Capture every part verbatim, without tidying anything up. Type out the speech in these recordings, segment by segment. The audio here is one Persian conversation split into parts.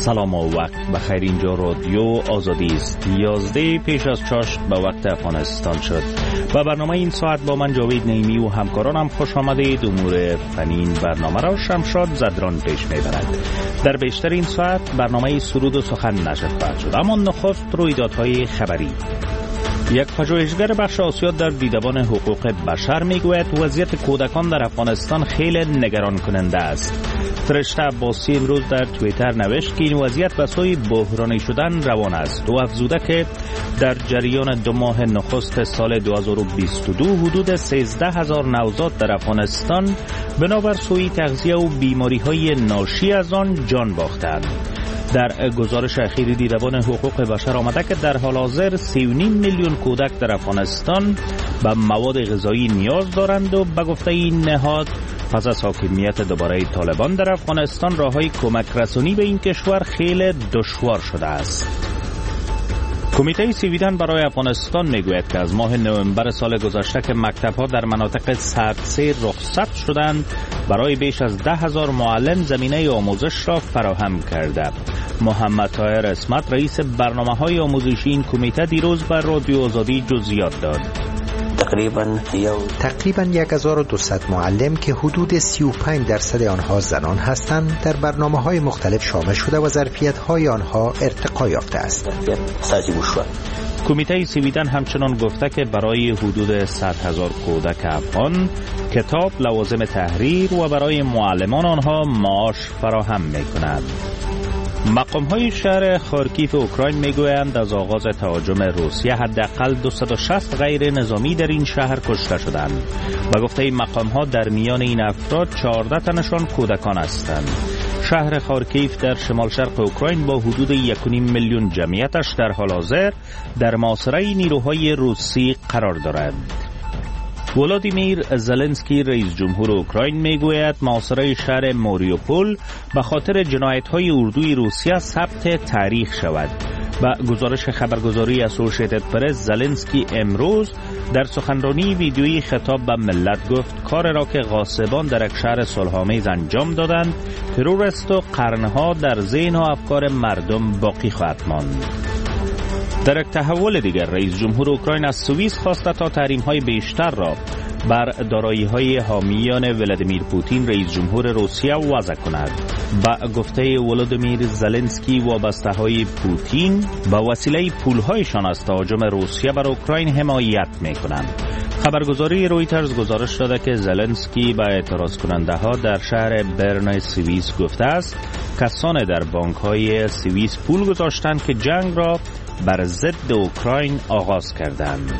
سلام و وقت بخیر. اینجا رادیو آزادی است. یازده پیش از چاشت به وقت افغانستان شد و برنامه این ساعت با من جاوید نعیمی و همکارانم خوش آمدید. امور فنی برنامه را شمشاد زدران پیش میبرد. در بیشتر این ساعت برنامه سرود و سخن نشر خواهد شد، اما نخست رویدادهای خبری. یک پژوهشگر بخش آسیا در دیدبان حقوق بشر میگوید وضعیت کودکان در افغانستان خیلی نگران کننده است. فرشته عباسی امروز در توییتر نوشت که این وضعیت به سوی بحرانی شدن روان است و افزوده که در جریان دو ماه نخست سال دو هزار و بیست و دو حدود سیزده هزار نوزاد در افغانستان بنابر سوء تغذیه و بیماری‌های ناشی از آن جان باختند. در گزارش اخیری دیدبان حقوق بشر آمده که در حال حاضر سی و نیم میلیون کودک در افغانستان به مواد غذایی نیاز دارند و به گفته این نهاد پس از حاکمیت دوباره طالبان در افغانستان راههای کمک رسانی به این کشور خیلی دشوار شده است. کمیته سیویدن برای افغانستان میگوید که از ماه نوامبر سال گذشته که مکتب‌ها در مناطق سردسیر رخصت شدند، برای بیش از ده هزار معلم زمینه آموزش را فراهم کرده. محمد طاهر اسمت رئیس برنامه‌های آموزشی این کمیته دیروز بر رادیو آزادی جزئیات داد. تقریبا تقریبا هزار و دویست معلم که حدود سی و پنج درصد آنها زنان هستند در برنامه‌های مختلف شامل شده و ظرفیت‌های آنها ارتقا یافته است. کمیته سیویدن همچنان گفته که برای حدود صد هزار کودک افغان کتاب، لوازم تحریر و برای معلمان آنها معاش فراهم می‌کند. مقام‌های شهر خارکیف اوکراین میگویند از آغاز تهاجم روسیه حداقل دویست و شصت غیر نظامی در این شهر کشته شدند. با گفته مقام‌ها در میان این افراد چهارده تنشان کودکان هستند. شهر خارکیف در شمال شرق اوکراین با حدود یک و نیم میلیون جمعیتش در حال حاضر در محاصره نیروهای روسی قرار دارد. ولادیمیر زلنسکی رئیس جمهور اوکراین میگوید محاصره شهر ماریوپول به خاطر جنایت‌های اردوی روسیه ثبت تاریخ شود. با گزارش خبرگزاری اسوسییتد پرس، زلنسکی امروز در سخنرانی ویدیویی خطاب به ملت گفت کار را که غاصبان در یک شهر صلح‌آمیز انجام دادند ترور است و قرنها در ذهن و افکار مردم باقی خواهد ماند. در یک تحول دیگر رئیس جمهور اوکراین از سوئیس خواسته تا تحریم‌های بیشتر را بر دارایی‌های حامیان ولادیمیر پوتین رئیس جمهور روسیه وضع کند. با گفته ولادیمیر زلنسکی وابسته‌های پوتین با وسیله پول‌هایشان از تهاجم روسیه بر اوکراین حمایت می‌کنند. خبرگزاری رویترز گزارش داده که زلنسکی با اعتراض کننده ها در شهر برن سوئیس گفته است کسان در بانک‌های سوئیس پول گذاشتند که جنگ را بر ضد اوکراین آغاز کردند.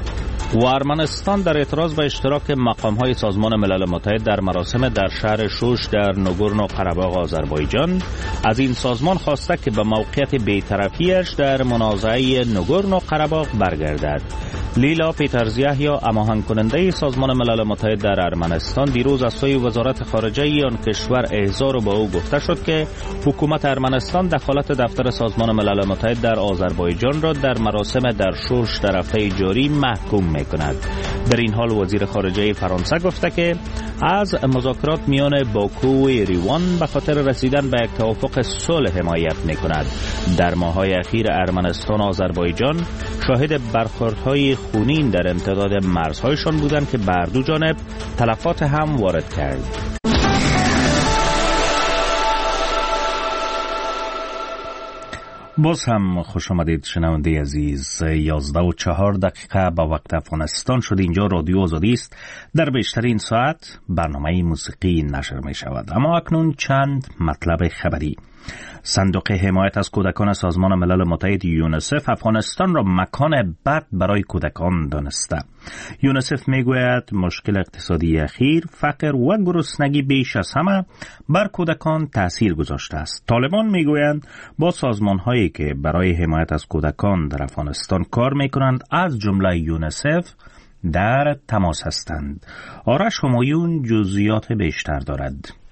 و ارمنستان در اعتراض به اشتراک مقام‌های سازمان ملل متحد در مراسم در شهر شوش در نگورنو قره‌باغ آذربایجان از این سازمان خواسته که به موقعیت بی‌طرفی‌اش در منازعه نگورنو قره‌باغ برگردد. لیلا پیترزیحیا هماهنگ کننده سازمان ملل متحد در ارمنستان دیروز از سوی وزارت خارجه آن کشور احضار و با او گفته شد که حکومت ارمنستان دخالت دفتر سازمان ملل متحد در آذربایجان را در مراسم در شوش در هفته جاری محکوم می‌کند. در این حال وزیر خارجه فرانسه گفته که از مذاکرات میان باکو و ایروان به خاطر رسیدن به یک توافق صلح حمایت می‌کند. در ماه‌های اخیر ارمنستان و آذربایجان شاهد برخوردهای خونین در امتداد مرزهایشان بودند که بر دو جانب تلفات هم وارد کرد. باز هم خوش آمدید شنونده عزیز. یازده و چهار دقیقه با وقت افغانستان شد. اینجا رادیو آزادی است. در بیشتر این ساعت برنامه موسیقی نشر می شود، اما اکنون چند مطلب خبری. صندوق حمایت از کودکان سازمان ملل متحد یونیسف افغانستان را مکان بد برای کودکان دانسته. یونیسف میگوید مشکل اقتصادی اخیر، فقر و گرسنگی بیش از همه بر کودکان تأثیر گذاشته است. طالبان میگویند با سازمان‌هایی که برای حمایت از کودکان در افغانستان کار میکنند از جمله یونیسف در تماس هستند. آرش همایون جزئیات بیشتر دارد.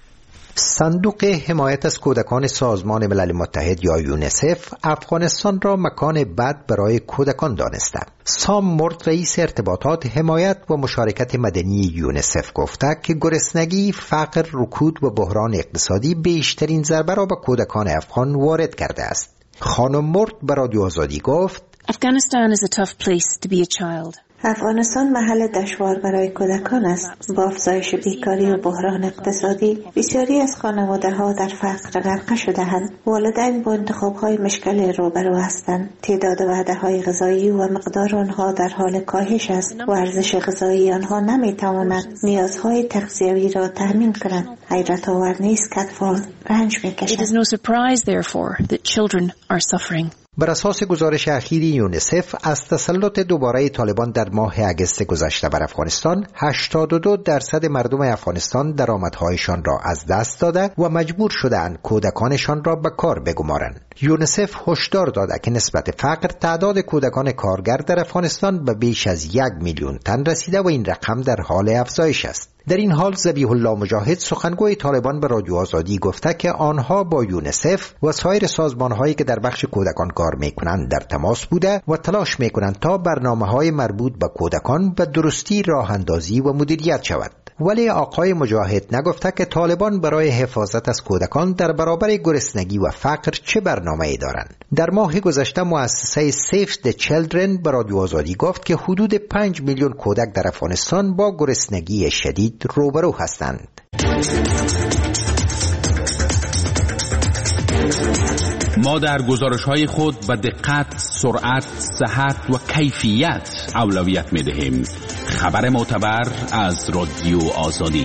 صندوق حمایت از کودکان سازمان ملل متحد یا یونیسف افغانستان را مکان بد برای کودکان دانسته. سام مورد، رئیس ارتباطات، حمایت و مشارکت مدنی یونیسف، گفته که گرسنگی، فقر، رکود و بحران اقتصادی بیشترین ضربه را به کودکان افغان وارد کرده است. خانم مورد به رادیو آزادی گفت: Afghanistan is a tough place to be a child. افغانستان محل دشوار برای کودکان است. با افزایش بیکاری و بحران اقتصادی، بسیاری از خانواده‌ها در فقر غرق شده‌اند. والدین با انتخاب‌های مشکل روبرو هستند. تعداد وعده‌های غذایی و مقدار آنها در حال کاهش است و ارزش غذایی آنها نمی‌تواند نیازهای تغذیوی را تامین کند. حیرت آور نیست که اطفال رنج می‌کشند. It is no surprise therefore that children are suffering. بر اساس گزارش اخیر یونیسف، از تسلط دوباره طالبان در ماه اگست گذشته بر افغانستان، هشتاد و دو درصد مردم افغانستان درآمدهایشان را از دست داده و مجبور شدند کودکانشان را به کار بگمارند. یونیسف هشدار داده که نسبت فقر، تعداد کودکان کارگر در افغانستان به بیش از یک میلیون تن رسیده و این رقم در حال افزایش است. در این حال ذبیح الله مجاهد، سخنگوی طالبان، به رادیو آزادی گفته که آنها با یونیسف و سایر سازمان‌هایی که در بخش کودکان کار می‌کنند در تماس بوده و تلاش می‌کنند تا برنامه‌های مربوط به کودکان به درستی راه اندازی و مدیریت شود. ولی آقای مجاهد نگفته که طالبان برای حفاظت از کودکان در برابر گرسنگی و فقر چه برنامه‌ای دارند. در ماه گذشته مؤسسه سیف د چیلدرن به رادیو آزادی گفت که حدود پنج میلیون کودک در افغانستان با گرسنگی شدید روبرو هستند. ما در گزارش‌های خود به دقت، سرعت، صحت و کیفیت اولویت می‌دهیم. خبر معتبر از رادیو آزادی.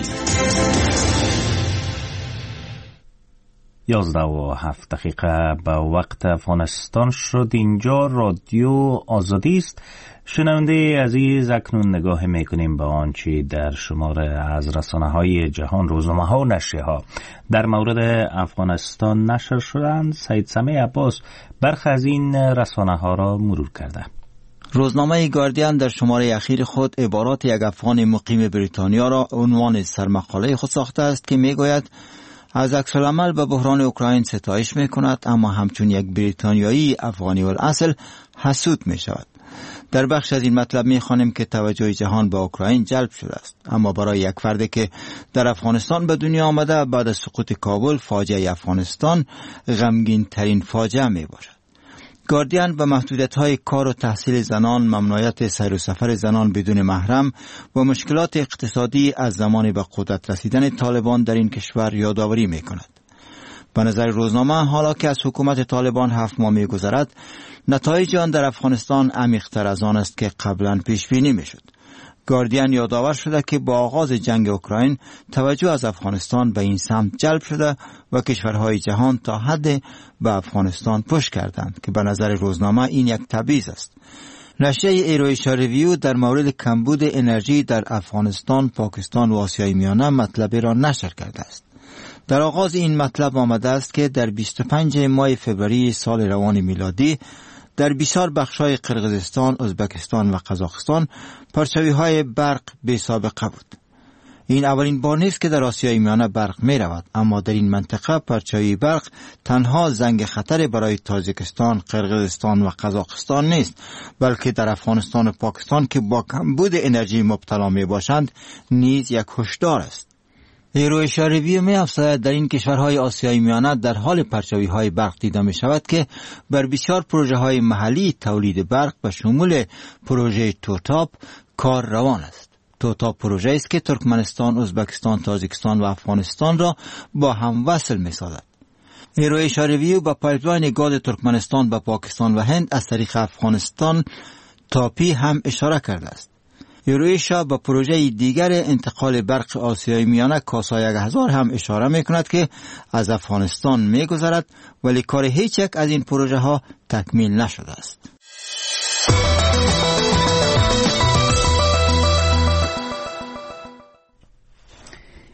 یازده و هفت دقیقه به وقت افغانستان شد. اینجا رادیو آزادی است. شنونده عزیز، اکنون نگاه میکنیم به آنچه در شمار از رسانه‌های جهان، روزنامه‌ها و نشریه‌ها در مورد افغانستان نشر شدند. سید سمیع عباس برخی از این رسانه‌ها را مرور کرده. روزنامه گاردین در شماره اخیر خود عبارات یک افغان مقیم بریتانیا را عنوان سرمقاله خود ساخته است که میگوید از عکس‌العمل به بحران اوکراین ستایش میکند، اما همچون یک بریتانیایی افغانی الاصل حسود میشود. در بخش از این مطلب میخوانیم که توجه جهان به اوکراین جلب شده است، اما برای یک فردی که در افغانستان به دنیا آمده، بعد از سقوط کابل فاجعه افغانستان غمگین ترین فاجعه می باشد. گاردین به محدودیت‌های کار و تحصیل زنان، ممنوعیت سیر و سفر زنان بدون محرم و مشکلات اقتصادی از زمان به قدرت رسیدن طالبان در این کشور یادآوری می‌کند. به نظر روزنامه، حالا که از حکومت طالبان هفت ماه می‌گذرد، نتایج آن در افغانستان عمیق‌تر از آن است که قبلا پیش بینی می‌شد. گاردین یادآور شده که با آغاز جنگ اوکراین توجه از افغانستان به این سمت جلب شده و کشورهای جهان تا حد به افغانستان پشت کردند که به نظر روزنامه این یک تبعیض است. نشریه ایرویشا ریویو در مورد کمبود انرژی در افغانستان، پاکستان و آسیای میانه مطلبی را نشر کرده است. در آغاز این مطلب آمده است که در بیست و پنجم ماه فوریه سال روان میلادی در بسیار بخش‌های قرقیزستان، ازبکستان و قزاقستان پرچاوی‌های برق بی سابقه بود. این اولین بار نیست که در آسیای میانه برق می رود، اما در این منطقه پرچاوی برق تنها زنگ خطر برای تاجیکستان، قرقیزستان و قزاقستان نیست، بلکه در افغانستان و پاکستان که با کمبود انرژی مبتلا می باشند نیز یک هشدار است. ایرویشا ریویو می افزاید در این کشورهای آسیای میانه در حال پرچاوی های برق دیده می شود که بر بسیار پروژه های محلی تولید برق به شمول پروژه توتاپ کار روان است. توتاپ پروژه است که ترکمنستان، ازبکستان، تاجیکستان و افغانستان را با هم وصل می سازد. ایرویشا ریویو با پایپلاین گاز ترکمنستان به پاکستان و هند از طریق افغانستان تاپی هم اشاره کرده است. ایرویشا با پروژه دیگر انتقال برق آسیای میانه کاسا یک هزار هم اشاره می کند که از افغانستان می گذرد، ولی کار هیچ یک از این پروژه ها تکمیل نشده است.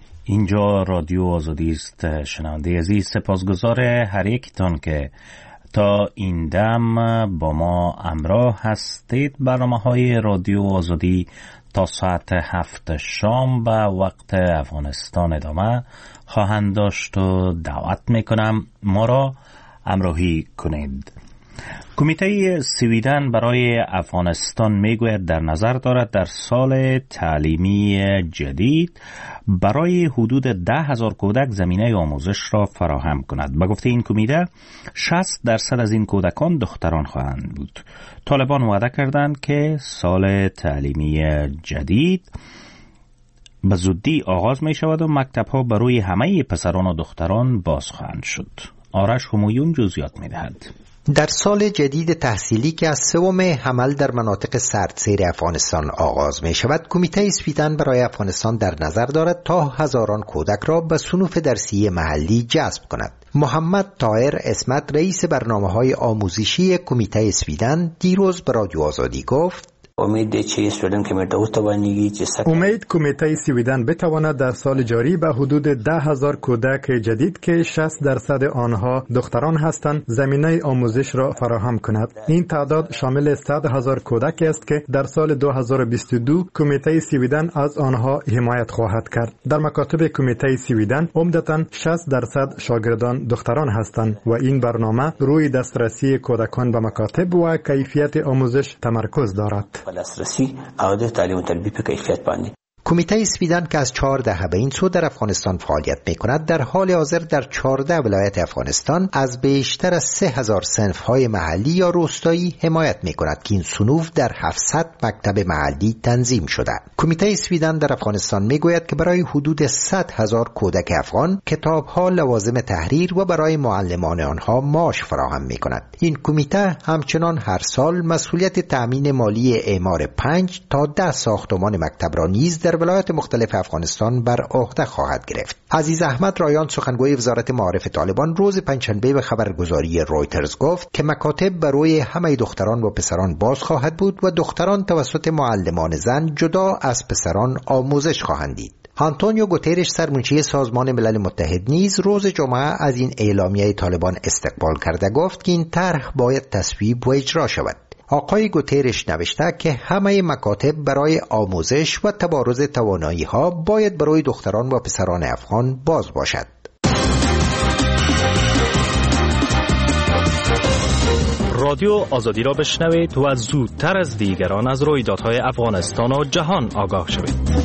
اینجا رادیو آزادی است. شنونده عزیز، سپاسگزار هر یکتان که تا این دم با ما همراه هستید. برنامه‌های رادیو آزادی تا ساعت هفت شام به وقت افغانستان ادامه خواهند داشت و دعوت میکنم ما را همراهی کنید. کمیته سویدن برای افغانستان میگوید در نظر دارد در سال تعلیمی جدید برای حدود ده هزار کودک زمینه آموزش را فراهم کند. به گفته این کمیته شصت درصد از این کودکان دختران خواهند بود. طالبان وعده کردند که سال تعلیمی جدید به زودی آغاز می شود و مکتب ها برای همه پسران و دختران باز خواهند شد. آرش همایون جزئیات می دهد. در سال جدید تحصیلی که از سوم حمل در مناطق سردسیر افغانستان آغاز می شود، کمیته سویدن برای افغانستان در نظر دارد تا هزاران کودک را به صنوف درسی محلی جذب کند. محمد طاهر اسمت رئیس برنامه‌های آموزشی کمیته سویدن دیروز به رادیو آزادی گفت: امید چه سویدن کمیته او توانیگی چه سک... امید کمیته سویدن بتواند در سال جاری به حدود ده هزار کودک جدید که شصت درصد آنها دختران هستند زمینه آموزش را فراهم کند. این تعداد شامل صد هزار کودک است که در سال دو هزار و بیست و دو کمیته سویدن از آنها حمایت خواهد کرد. در مکاتب کمیته سویدن عمدتاً شصت درصد شاگردان دختران هستند و این برنامه روی دسترسی کودکان به مکاتب و کیفیت آموزش تمرکز دارد. دسترسی او د تعلیم و تربیت په کیفیت باندې. کمیته سویدن که از چهار دهه به این سو در افغانستان فعالیت می کند، در حال حاضر در چهارده ولایت افغانستان از بیشتر از سه هزار صنف های محلی یا روستایی حمایت می کند که این صنوف در هفتصد مکتب محلی تنظیم شده. کمیته سویدن در افغانستان می گوید که برای حدود صد هزار کودک افغان کتاب ها، لوازم تحریر و برای معلمان آنها معاش فراهم می کند. این کمیته همچنان هر سال مسئولیت تأمین مالی اعمار پنج تا ده ساختمان مکتب را نیز در ولایات مختلف افغانستان بر عهده خواهد گرفت. عزیز احمد رایان سخنگوی وزارت معارف طالبان روز پنجشنبه به خبرگزاری رویترز گفت که مکاتب برای همه دختران و پسران باز خواهد بود و دختران توسط معلمان زن جدا از پسران آموزش خواهند دید. آنتونیو گوترش سرمنشی سازمان ملل متحد نیز روز جمعه از این اعلامیه طالبان استقبال کرده گفت که این طرح باید تصویب و اجرا شود. آقای گوترش نوشته که همه مکاتب برای آموزش و تبارز توانایی ها باید برای دختران و پسران افغان باز باشد. رادیو آزادی را بشنوید و زودتر از دیگران از رویدادهای افغانستان و جهان آگاه شوید.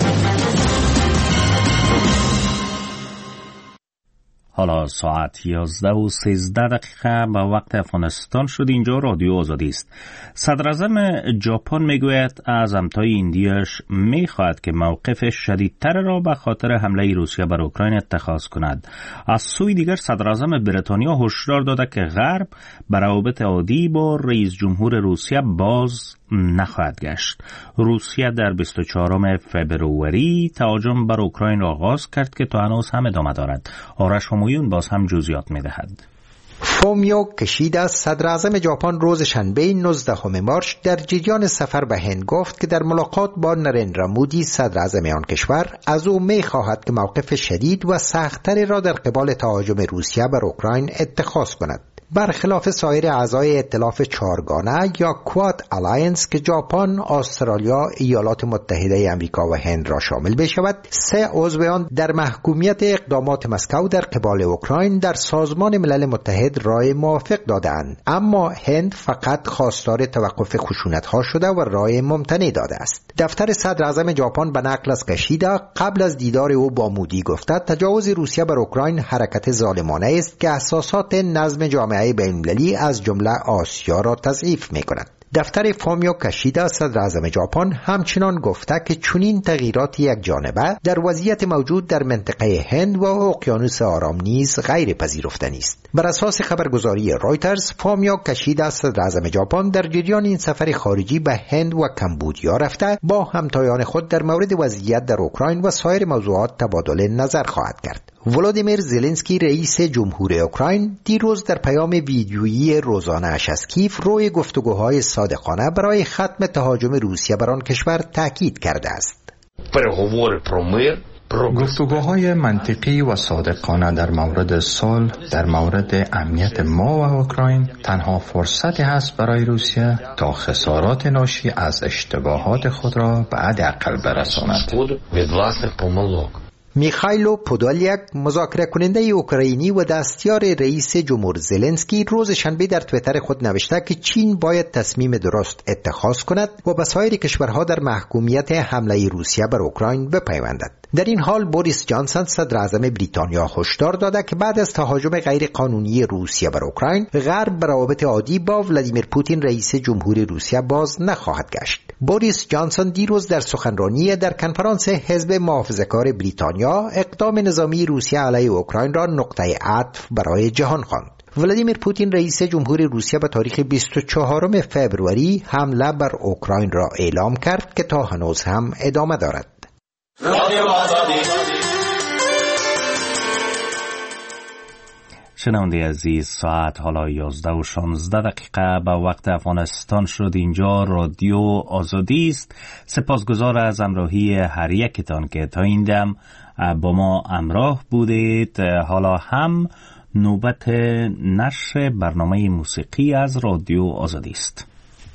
حالا ساعت یازده و سیزده دقیقه به وقت افغانستان شد. اینجا رادیو آزادی است. صدراعظم ژاپن میگوید از همتای ایندیاش میخواهد که موقف شدیدتر را به خاطر حمله روسیه بر اوکراین اتخاذ کند. از سوی دیگر صدراعظم بریتانیا هشدار داده که غرب بر روابط عادی با رئیس جمهور روسیه باز نخواهد گشت. روسیه در بیست و چهارم فوریه تهاجم بر اوکراین را آغاز کرد که تا هنوز هم ادامه دارد. آرش همایون باز هم جزئیات می‌دهد. فومیو کشیدا صدراعظم ژاپن روز شنبه نوزدهم مارس در جریان سفر به هند گفت که در ملاقات با نریندرا مودی صدراعظم آن کشور از او می‌خواهد که موقف شدید و سخت‌تری را در قبال تهاجم روسیه بر اوکراین اتخاذ کند. برخلاف سایر اعضای ائتلاف چهارگانه یا کواد الاینس که ژاپن، استرالیا، ایالات متحده آمریکا و هند را شامل بشود، سه عضو آن در محکومیت اقدامات مسکو در قبال اوکراین در سازمان ملل متحد رای موافق دادند، اما هند فقط خواستار توقف خشونت‌ها شده و رای ممتنع داده است. دفتر صدراعظم ژاپن به نقل از کشیدا قبل از دیدار او با مودی گفته تجاوز روسیه بر اوکراین حرکت ظالمانه است که اساسات نظم جامعه بین‌المللی از جمله آسیا را تضعیف می‌کند. دفتر فومیو کشیدا صدراعظم ژاپن همچنان گفته که چنین تغییرات یک جانبه در وضعیت موجود در منطقه هند و اقیانوس آرام نیز غیر پذیرفتنی است. بر اساس خبرگزاری رویترز، فومیو کشیدا صدراعظم ژاپن در جریان این سفر خارجی به هند و کمبودیا رفته با همتایان خود در مورد وضعیت در اوکراین و سایر موضوعات تبادل نظر خواهد کرد. ولادیمیر زلنسکی رئیس جمهور اوکراین دیروز در پیام ویدیویی روزانه اش از کیف روی گفتگوهای صادقانه برای ختم تهاجم روسیه بر آن کشور تاکید کرده است. переговори про мир گفتگوهای منطقی و صادقانه در مورد صلح، در مورد امنیت ما و اوکراین تنها فرصتی هست برای روسیه تا خسارات ناشی از اشتباهات خود را به حداقل برساند. میخایلو پودولیک، مذاکره کننده اوکراینی و دستیار رئیس جمهور زلنسکی، روز شنبه در توییتر خود نوشته که چین باید تصمیم درست اتخاذ کند و به سایر کشورها در محکومیت حمله روسیه بر اوکراین بپیوندد. در این حال بوریس جانسون صدر اعظم بریتانیا هشدار داده که بعد از تهاجم غیر قانونی روسیه بر اوکراین، غرب به روابط عادی با ولادیمیر پوتین رئیس جمهور روسیه باز نخواهد گشت. بوریس جانسون دیروز در سخنرانی در کنفرانس حزب محافظه‌کار بریتانیا اقدام نظامی روسیه علیه اوکراین را نقطه عطف برای جهان خواند. ولادیمیر پوتین رئیس جمهور روسیه به تاریخ بیست و چهارم فوریه حمله بر اوکراین را اعلام کرد که تا هنوز هم ادامه دارد. شنونده عزیز، ساعت حالا یازده و شانزده دقیقه به وقت افغانستان شد. اینجا رادیو آزادی است. سپاسگزار از همراهی هر یکتان که تا این دم با ما همراه بودید. حالا هم نوبت نشر برنامه موسیقی از رادیو آزادی است.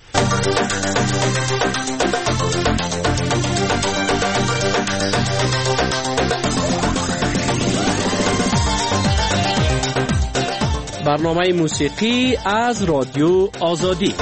برنامه موسیقی از رادیو آزادی.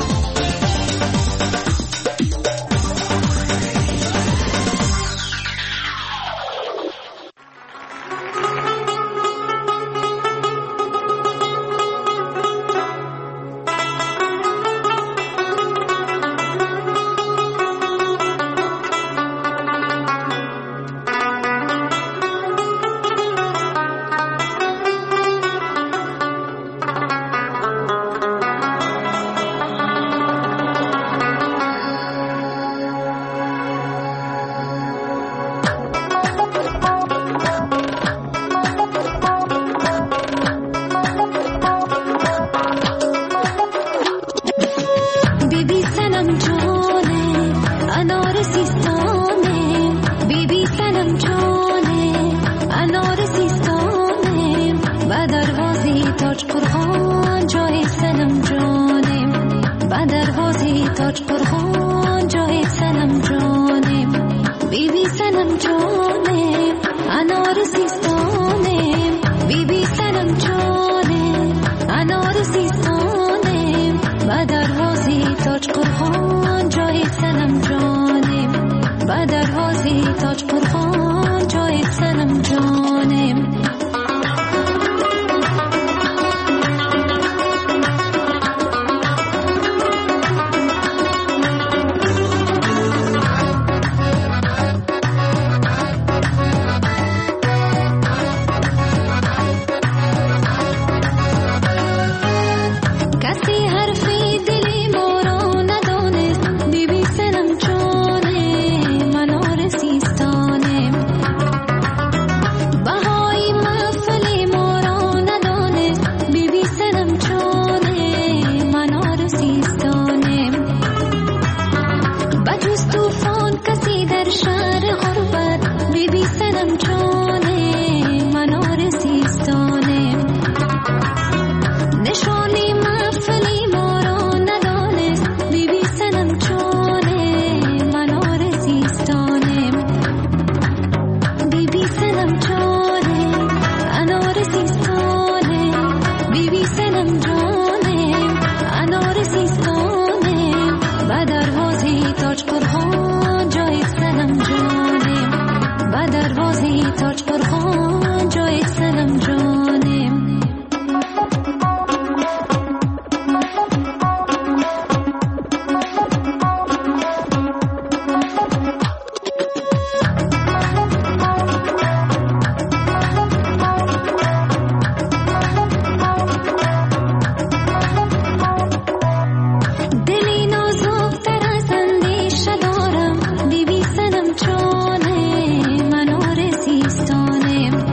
بیبی سنم چانه منو رسیستانم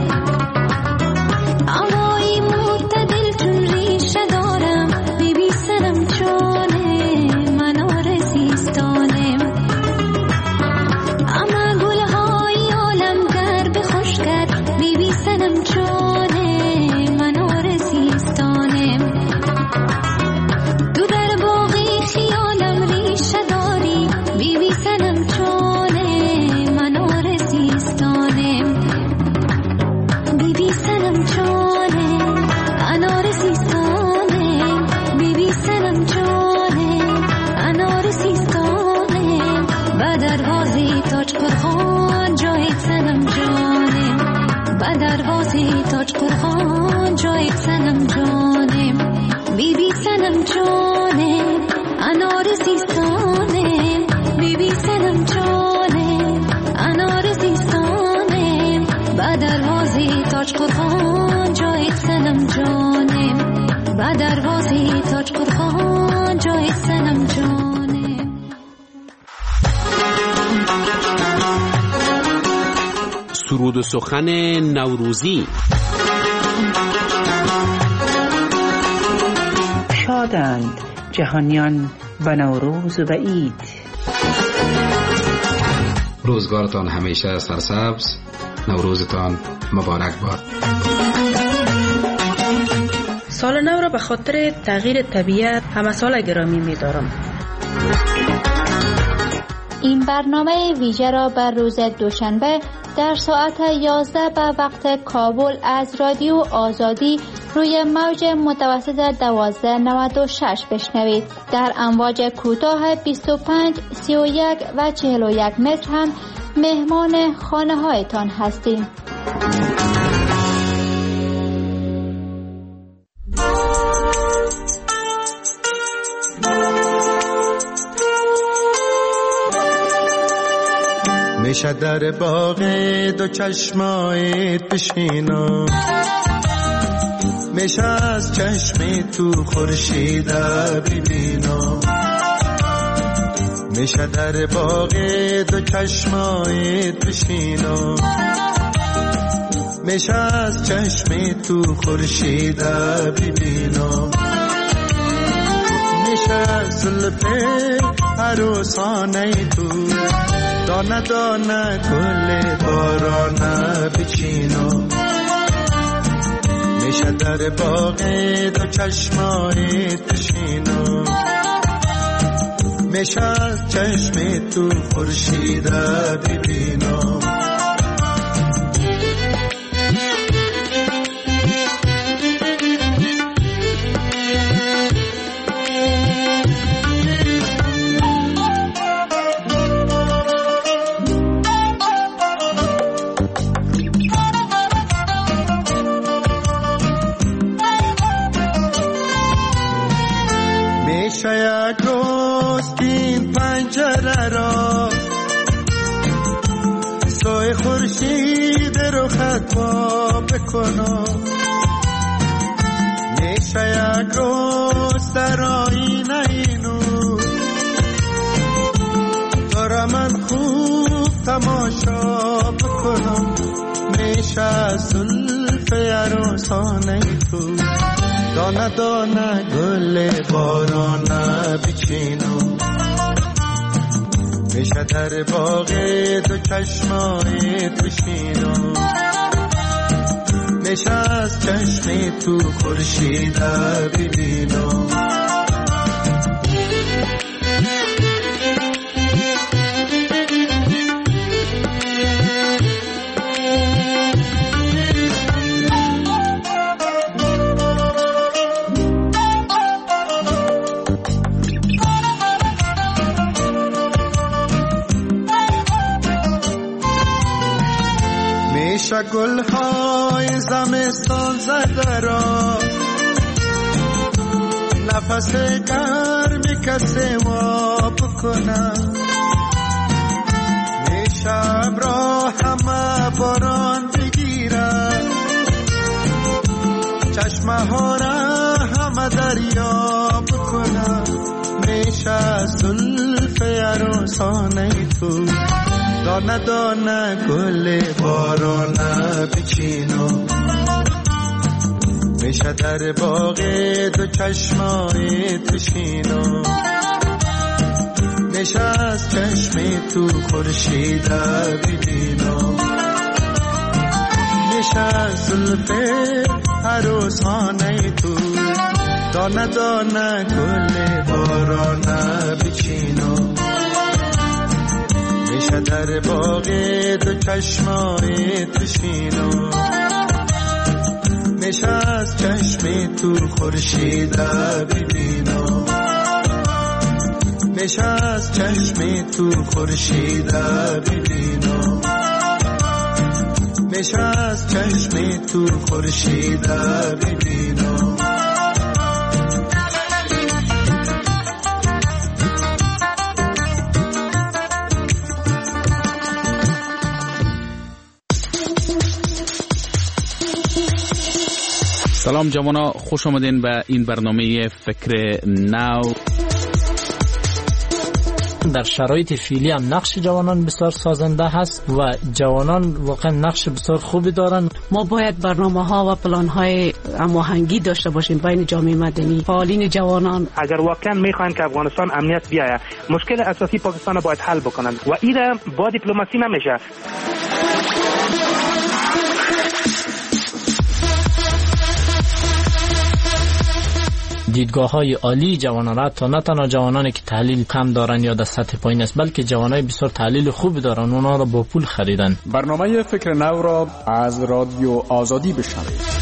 و دروازه تاج قرآن جای سنم جانم بی بی سنم جانم انار زیستانم بی بی سنم جانم انار زیستانم و دروازه تاج قرآن جای سنم جانم و دروازه تاج قرآن جای سنم جانم. سرود و سخن نوروزی. شادند جهانیان و نوروز و عید. روزگارتان همیشه سرسبز، نوروزتان مبارک باد. سال نو را به خاطر تغییر طبیعت همه سال گرامی می دارم. این برنامه ویژه را بر روز دوشنبه در ساعت یازده به وقت کابل از رادیو آزادی روی موج متوسط دوازده نود و شش بشنوید. در امواج کوتاه بیست و پنج، سی و یک و چهل و یک متر هم مهمان خانه هایتان هستیم. میشه در باغ دو چشمایت بشینم، میشه از چشم تو خورشید ببینم، میشه در باغ دو چشمایت بشینم، میشه از چشم تو خورشید ببینم، میشه از زلف عروسانه تو دانه دانه گل بارانه بچینم، میشه در باغ دو چشمایت بشینم، میشه از چشم تو خورشید ببینم. یک روز این پنجره را سوی خورشید رو خطا بکنم، میشه یک روز در آینه اینو داره من خوب تماشا بکنم، میشه از زلف عروسانه تو دانه دانه گل بارانه بچینم، میشه در باغ دو چشمایت بشینم، میشه از چشم تو خورشید ببینم. میشه گلهای زمستان زده را نفس گرمی کسی ما بکنم، میشه ابرا همه باران بگیرن، چشمه ها را همه دریا بکنم، میشه از زلف عروسانه تو دانه دانه گل بارانه بچینم، میشه در باغ دو چشمایت بشینم، میشه از چشم تو خورشید ببینم، میشه از زلف عروسانه تو دانه دانه گل بارانه بچینم، میشه در باغ دو چشمایت بشینم، میشه از چشم تو خورشید ببینم، میشه از چشم تو خورشید ببینم، نشست چشم تو خورشید ببینم. سلام جوانا، خوش آمدین به این برنامه فکر نو. در شرایط فعلی هم نقش جوانان بسیار سازنده هست و جوانان واقعا نقش بسیار خوبی دارن. ما باید برنامه ها و پلان های هماهنگی داشته باشیم بین جامعه مدنی، فعالین جوانان. اگر واقعا میخواین که افغانستان امنیت بیاید، مشکل اساسی پاکستان باید حل بکنن و این با دیپلماسی نمیشه. دیدگاه های عالی جوانان را تا نه تنها جوانانی که تحلیل کم دارن یا در سطح پایین است، بلکه جوانای بسیار تحلیل خوبی دارن، اونا را با پول خریدن. برنامه فکر نو را از رادیو آزادی بشنوید.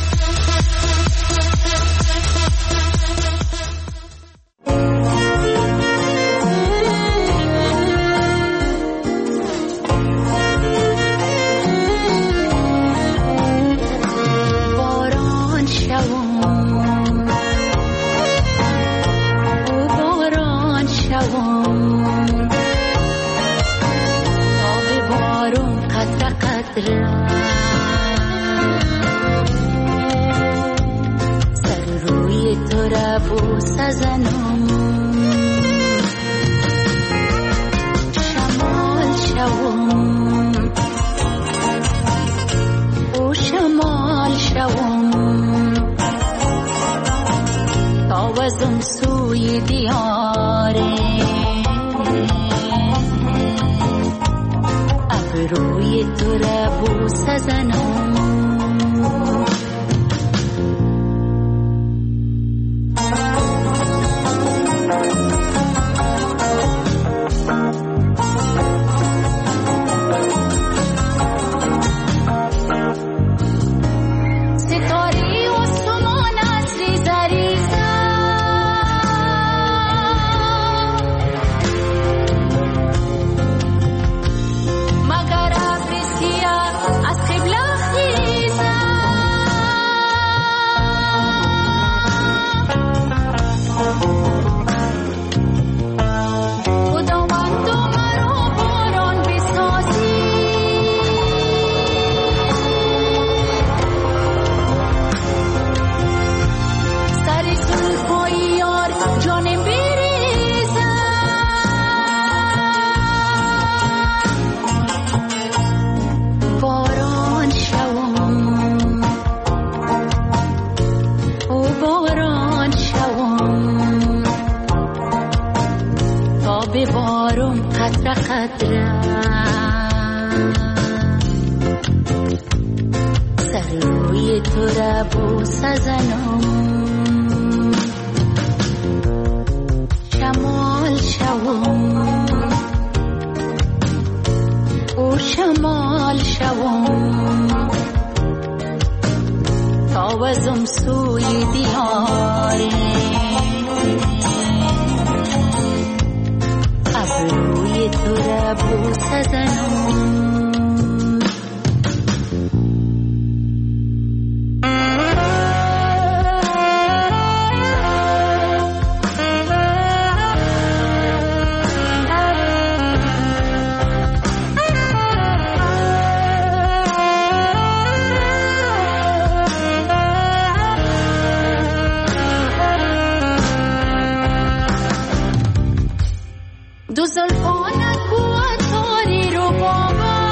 دو زلفانت بود تاری رو بابا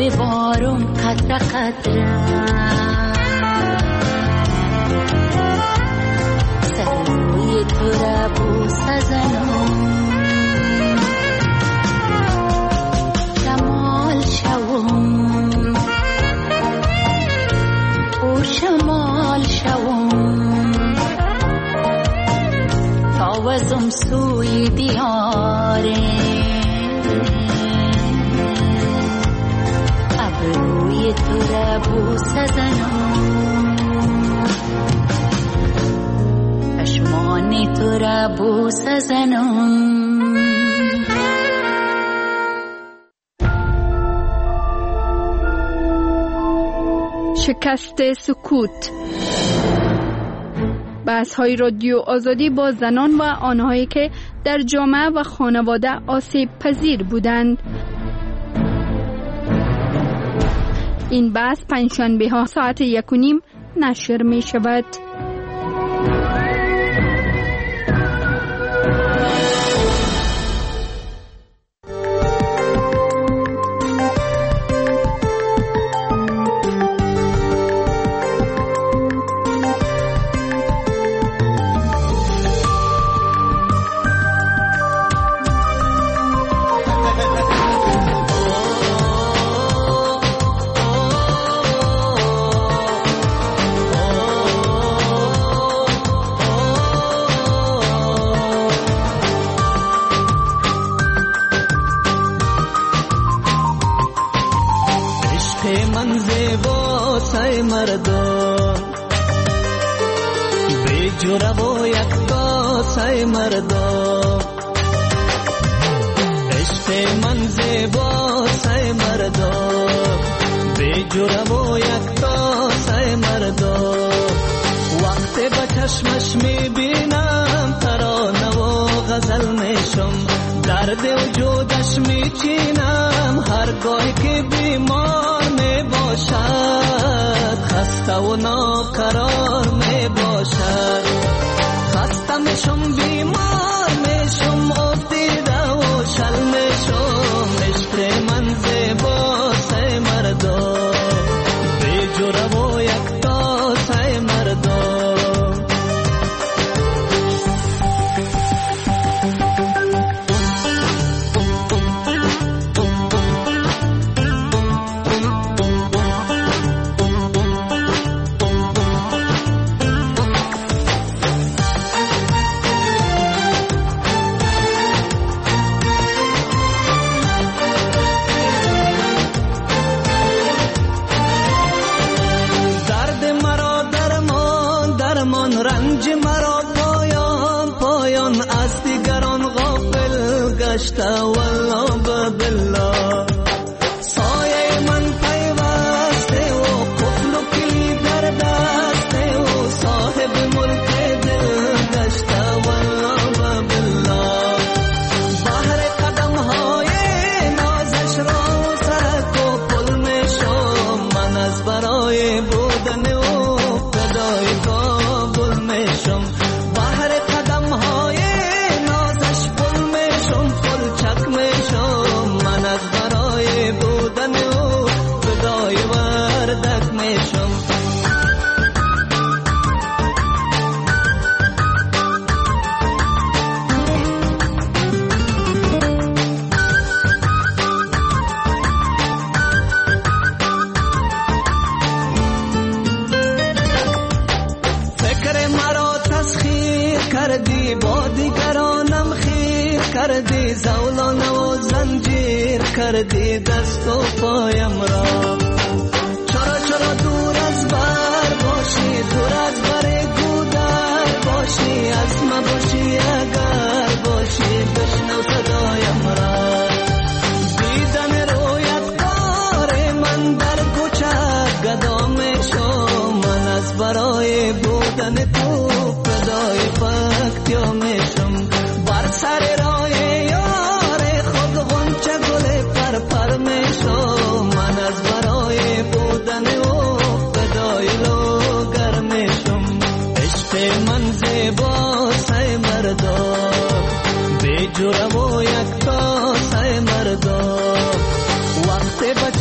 آب بارون قطره قطره سر روی تو را بوسه زنم شمال شوم او شمال شوم تاوزم سوی دیاره ابروی تو را بوسه زنم چشمان تو را بوسه زنم شکست سکوت. بحث های رادیو آزادی با زنان و آنهایی که در جامعه و خانواده آسیب پذیر بودند. این بحث پنجشنبه ها ساعت یک و نیم نشر می شود. پر پر می شو من از برای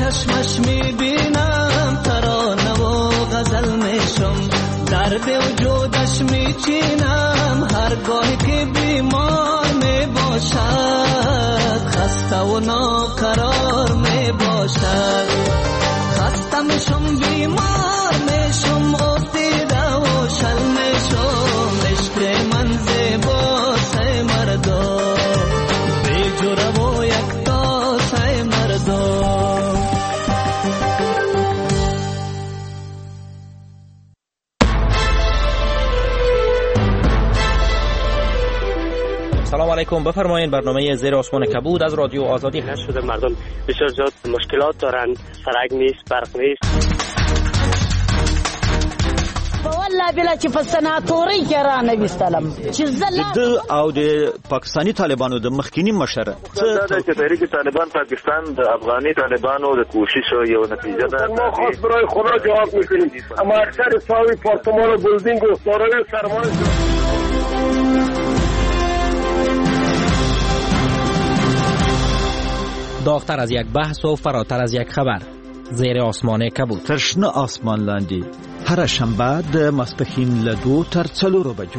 چشمش میبینم ترانه و غزل میشم درد وجودش میچینم هرگاه که بیمار میباشد خسته و ناقرار میباشد خسته میشم بیمار میشم افتیده و شل میشم عشق من زیباست مردم بیجوره و یکتاست مردم. سلام علیکم، بفرمایید. برنامه زیر آسمان کبود از رادیو آزادی هست شده. مردم بسیار زیاد مشکلات دارن، سرک نیست، برق نیست. والله بلا چې په سناتوري کې را نه وستلم چې زله د او د پاکستاني طالبانو د مخکینی مشر دا چې تحریک طالبان پاکستان د افغاني طالبانو د کوشش یو نتیجه ده. ما خاص برای خدا جواب میکنیم، اما اکثر ساوی پارتمان و بلدینگ و دارای سرمایه داغتر از یک بحث و فراتر از یک خبر، زیر آسمان کبود. ترشنه آسمان لاندې هر شنبه د ماسپښین له دوه تر څلورو بجو.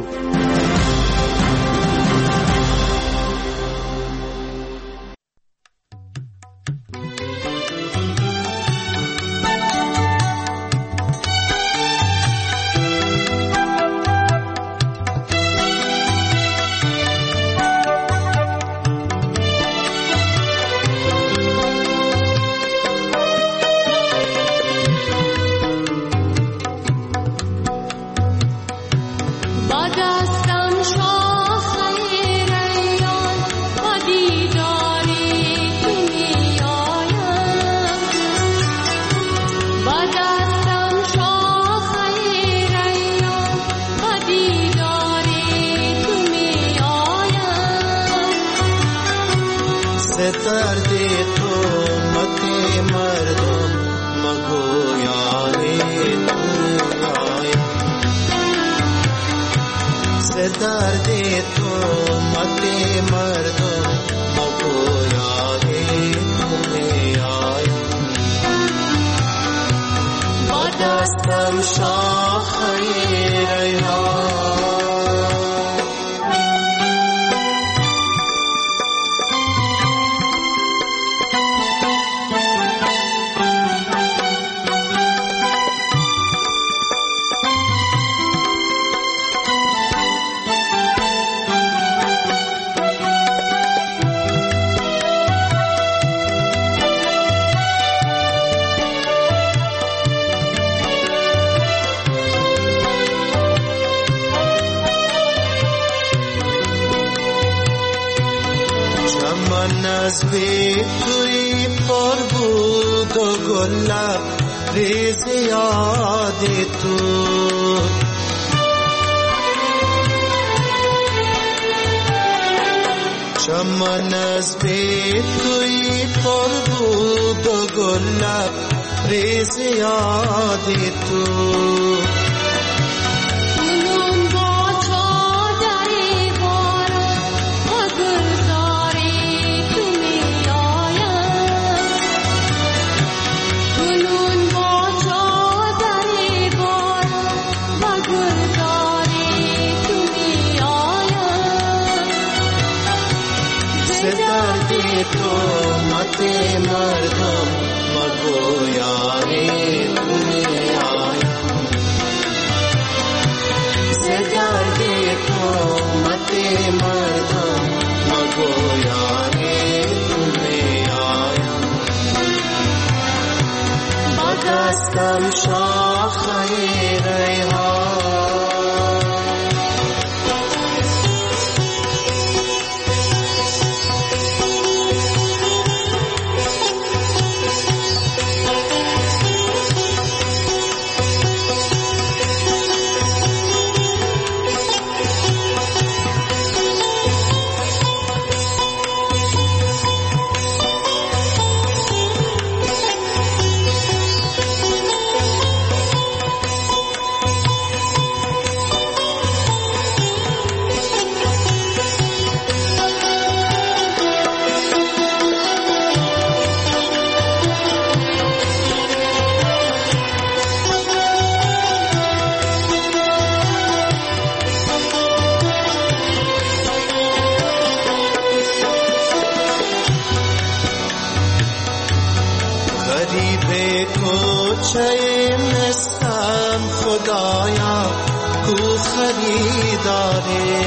غریب کوچه مستم خدایا کو خریداره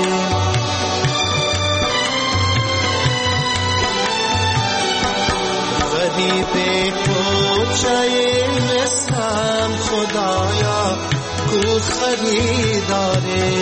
غریب کوچه مستم خدایا کو خریداره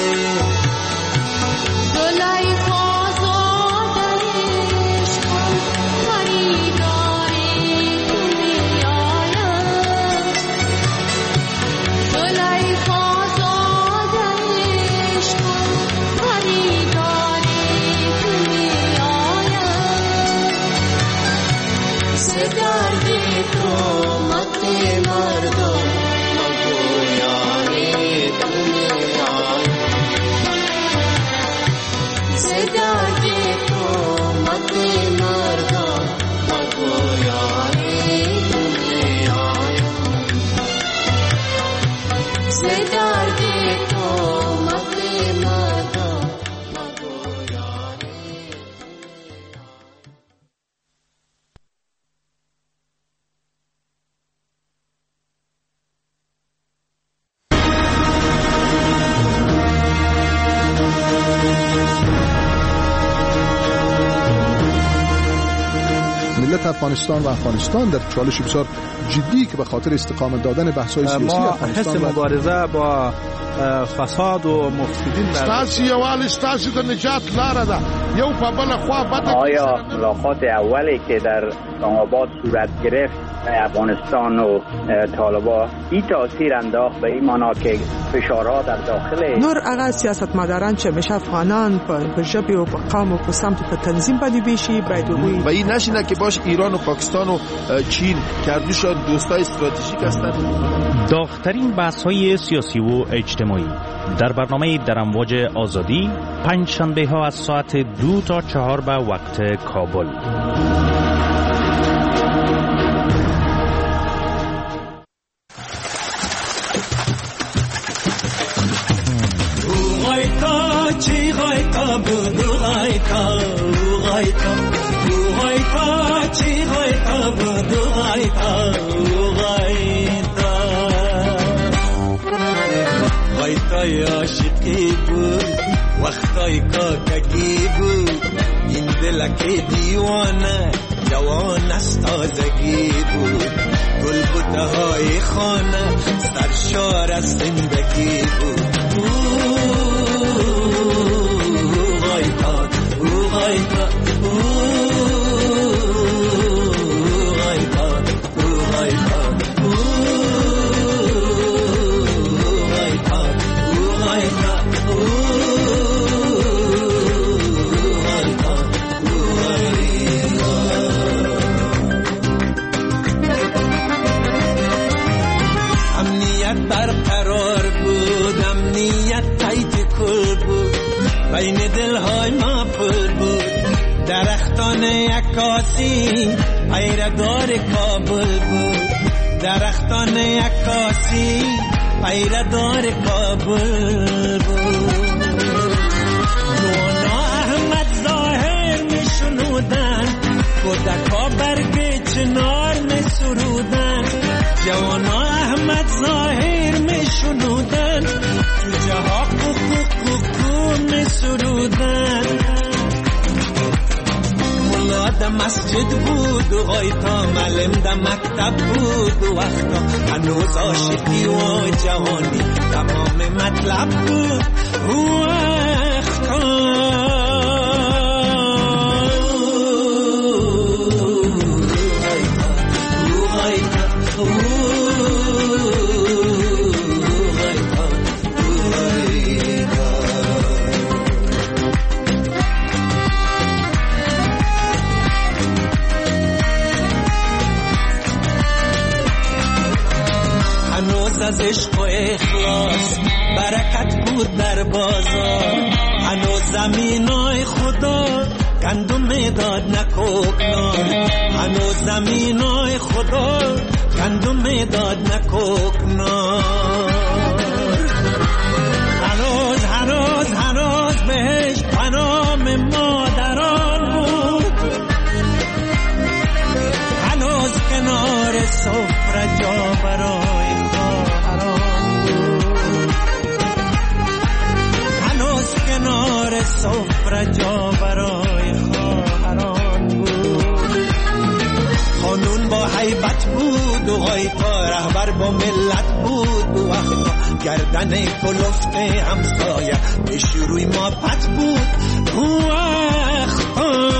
افغانستان و افغانستان در چالش بسیار جدی که به خاطر استقامت دادن بحث‌های سیاسی ما افغانستان حس مبارزه با فساد و مفسدین ستاسو یوال ستاسو د نجات لاره ده یو په بل خوا بده. آیا ملاقات اولی که در اسلام‌آباد صورت گرفت افغانستان و طالبان این تاثیر انداخت به این معنا که فشارها در داخل نور هغه سیاستمداران چې همیشه افغانان په ژبه او په قوم او په سمت په تنظیم باندې بیشي باید وي و این نشینه که باش ایران و پاکستان و چین که دوشان دوستای استراتژیک هستند. داغ‌ترین بحث‌های سیاسی و اجتماعی در برنامه در امواج آزادی پنج شنبه ها از ساعت دو تا چهار به وقت کابل. وقتای عاشقی بود وقتای کاکگی بود این دلک دیوانه جوان است تازگی بود گل بوته های خانه سرشار از زندگی بود او غایتا او غایتا بین دلهای ما پر بود درختان عکاسی پیردار کابل بود درختان عکاسی پیردار کابل بود نونا احمد ظاهر می شنودن کودکا برگ چنار می سرودن جوانا احمد ظاهر می شنودن تو جها می سرودن ملا ده مسجد بود و غایتا معلم ده مکتب بود و وقتا هنوز عاشقی و جوانی تمام مطلب بود و وقتا از عشق و اخلاص برکت بود در بازار هنوز زمینای خدا گندم میداد نکوکنار هنوز زمینای خدا گندم میداد نکوکنار هنوز هنوز هنوز بهش پنام مادران بود هنوز که سفره جا برای خواهران بود، هنوز کنار سفره جا برای خواهران بود. قانون با حیبت بود و غیتا رهبر با ملت بود و وقتا گردن کلفت همسایه به شروع ما پت بود و وقتا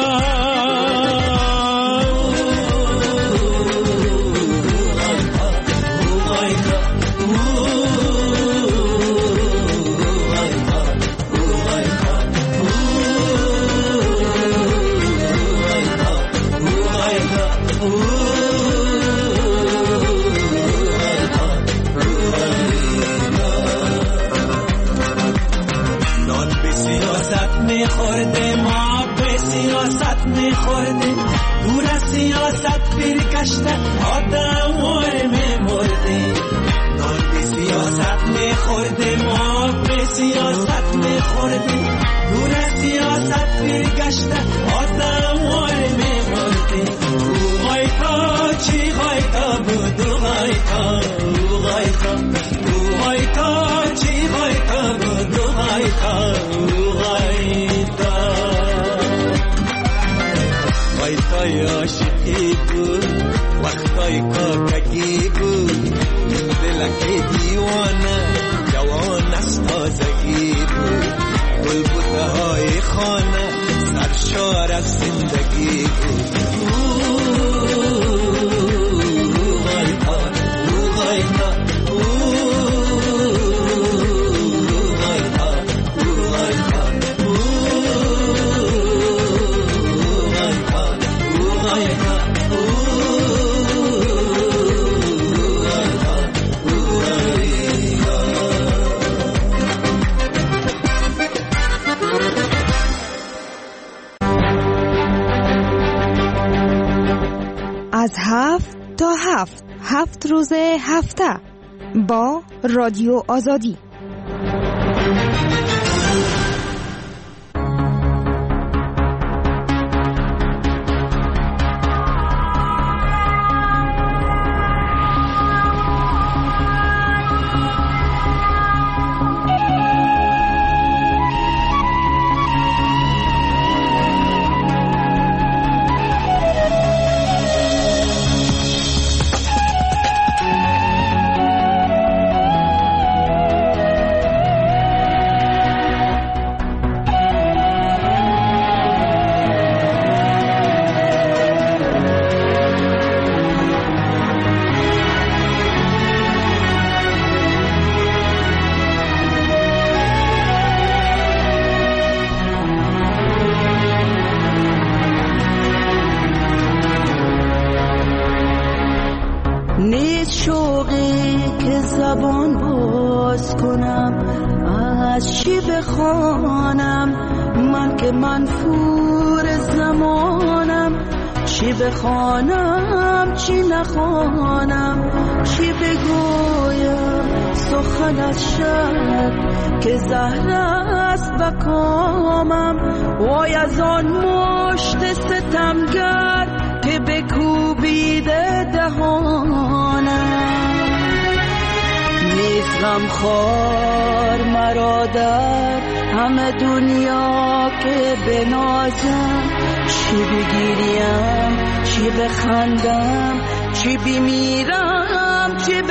میخورده ما به سیاست میخورده، دور از سیاست برگشته آدم وار میمرده. نان به سیاست میخورده ما به سیاست میخورده، دور از سیاست برگشته آدم وار میمرده. او غایتا چی غایتا بود او غایتا او غایتا او غایتا چی غایتا بود او غایتا او غایتا غایتای عاشقی بود، وقتای کاکگی بود، دلک دیوانه جوان از تازگی بود، بلبله های خانه سرشار از زندگی بود. از هفت تا هفت هفت روز هفته با رادیو آزادی. بخوانم چی نخوانم، چی بگویم سخن از شب که زهر است بکامم. وای از آن مشت ستمگر که بکوبیده دهانم. نیست غم خوار مرا در همه دنیا که بنازم، چی بگیریم چی بخندم، چی بمیرم چی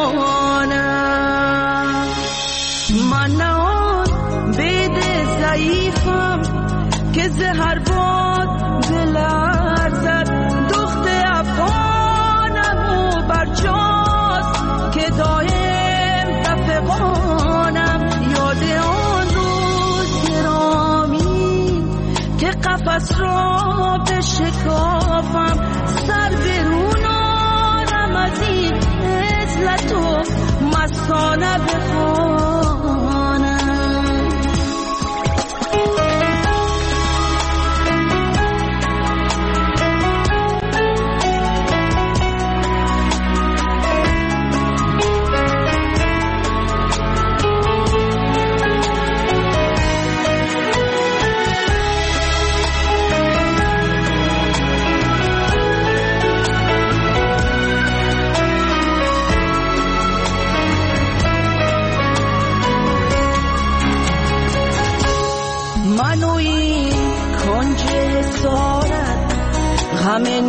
بمانم. من نه آن بید ضعیفم که زهر باد بلرزد، دخت افغانم و برجاست که دایم تفقانم. یاد آن روز گرامی که قفس را به شکافم، سر برون آرم از این عزلت و مستانه بخوانم.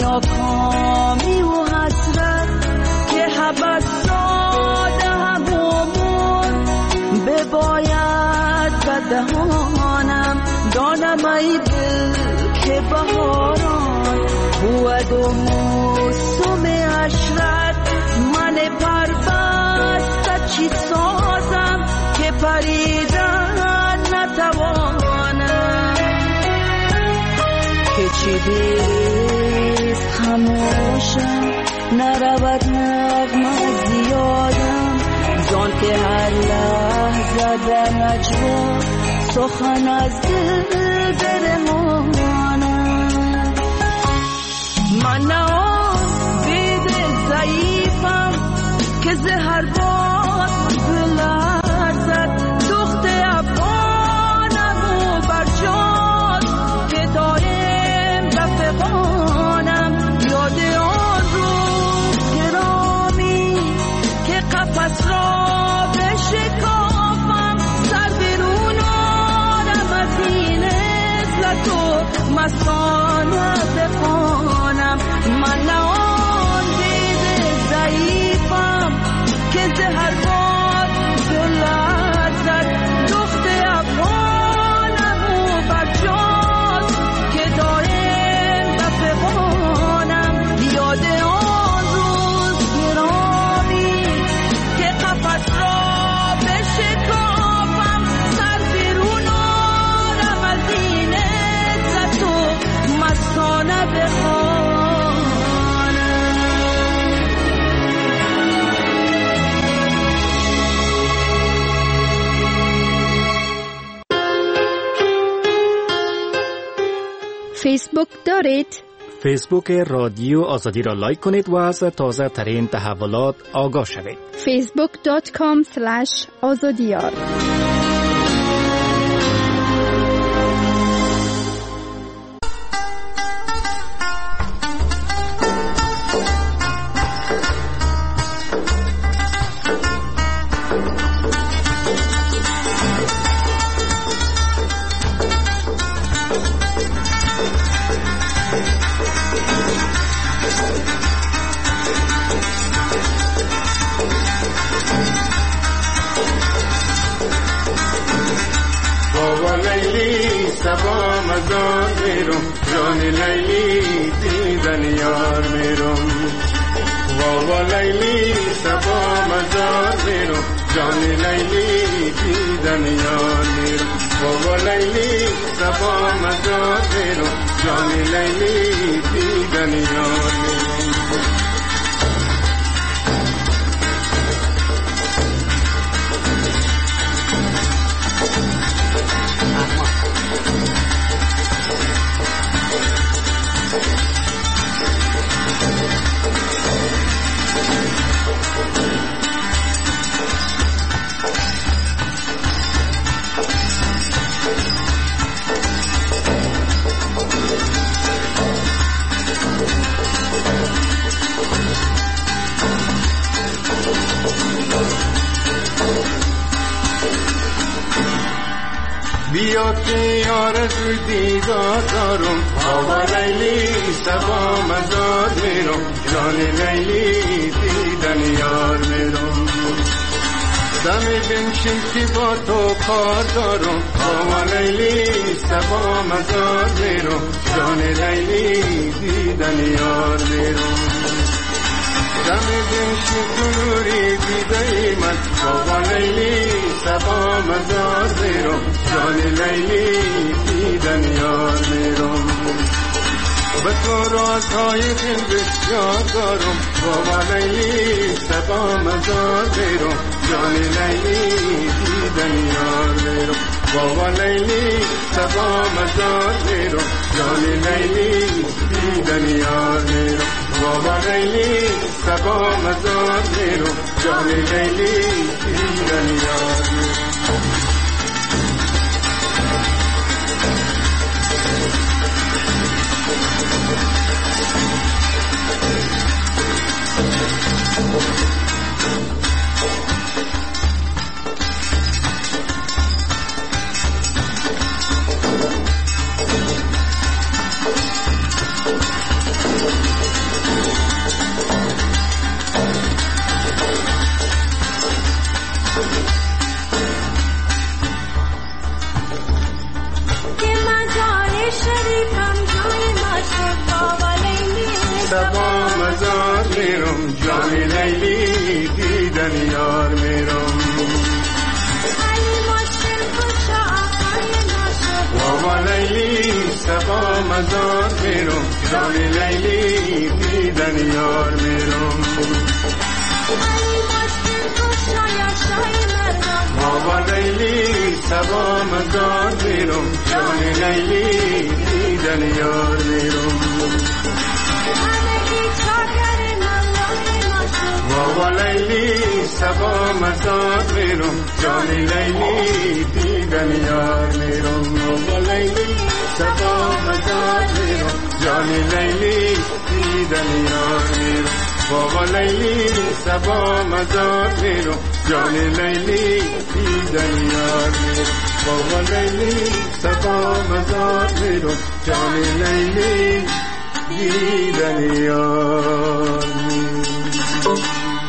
ناکامی و حسرت که حبس داده همومون بباید بدهانم دانم ای دل که بهاران بود و موسم عشرت من پربسته چی سازم که پریدن نتوانم که چی بیست خموشم نرود نغمه زیادم زان که هر لحظه در نجوا سخن از دل برمانم من نه آن بیدل ضعیفم که زهر باد بلرزد دخت افغانم و برجاست که دایم رفقانم یاد آن روز گرامی که قفس را بشکافم سر بیرون آرم از این عزلت و مستانه بخوانم من نه آن دید ضعیفم که زهر باد بلرزد دخت افغانم و برجاست که دایم رفقانم یاد آن روز گرامی که قفس را بشکافم سر بیرون آرم از این عزت و مستانه بخوانم فیسبوک دارید؟ فیسبوک رادیو آزادی را لایک کنید و از تازه ترین تحولات آگاه شوید. فیسبوک دات کام سلش آزادیار. سبا مزار میرم جان لیلی دیدن یار میرم واوا لیلی سبا مزار میرم جان لیلی دیدن یار میرم واوا لیلی سبا مزار میرم جان لیلی دیدن یار میرم بیا که آرزوی دیدار دارم آوا لیلی سبا مزار میرم جان لیلی دیدن یار میرم دمی بنشین که با تو کار دارم آوا لیلی سبا مزار میرم جان لیلی دیدن یار میرم دمی بنشین که نوری بیدهی من آوا لیلی سبا مزار میرم جان لیلی دیدن یار میرم به تو رازهای دل بسیار دارم بابا لیلی سبا مزار میرم جان لیلی دیدن یار میرم بابا لیلی سبا مزار میرم جان لیلی دیدن یار میرم بابا لیلی سبا مزار میرم جان لیلی دیدن یار میرم مزار میرم جان لیلی دیدن یار میرم بابا لیلی سبا مزار میرم جان لیلی دیدن یار میرم بابا لیلی سبا مزار میرم جان لیلی دیدن یار میرم بابا لیلی سبا مزار میرم جان لیلی دیدن یار میرم بابا لیلی سبا مزار میرم جان لیلی دیدن یار میرم بابا لیلی سبا مزار میرم جان لیلی دیدن یار میرم بابا لیلی سبا مزار میرم جان لیلی دیدن یار میرم.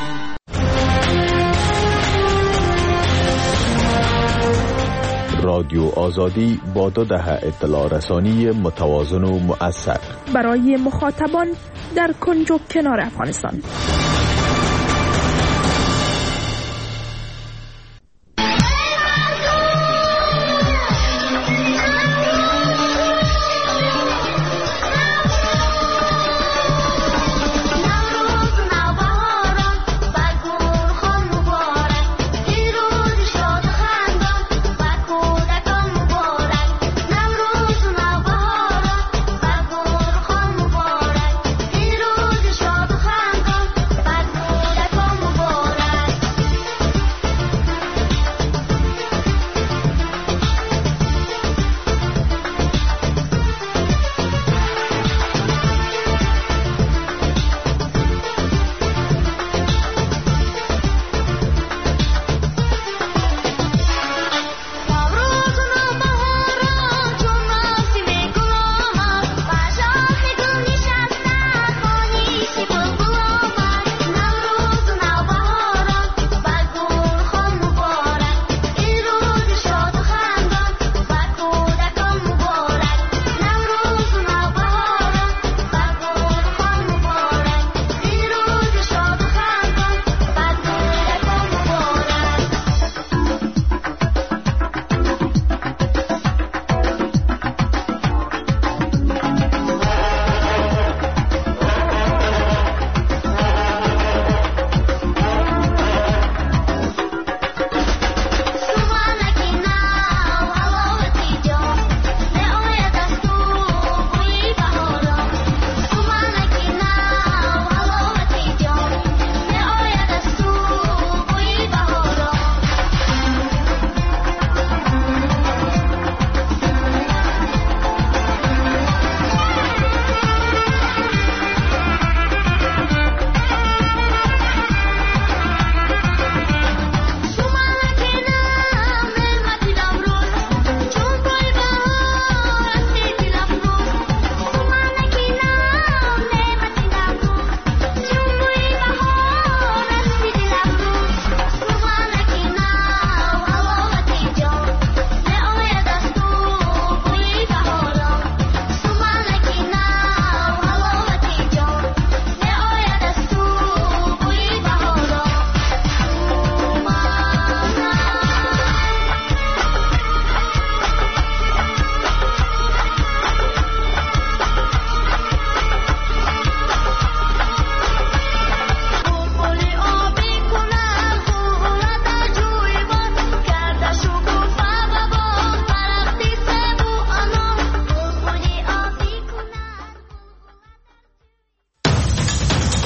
رادیو آزادی با دو دهه اطلاع رسانی متوازن و مؤثر برای مخاطبان در کنج و کنار افغانستان.